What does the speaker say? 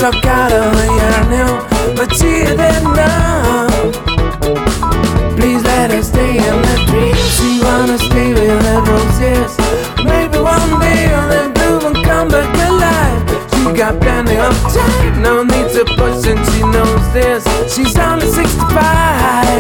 struck out of the yearning, but she didn't know. Please let her stay in the dream. She wanna stay with the roses. Maybe one day they'll bloom and come back alive. She got plenty of time, no need to push, and she knows this. She's only 65.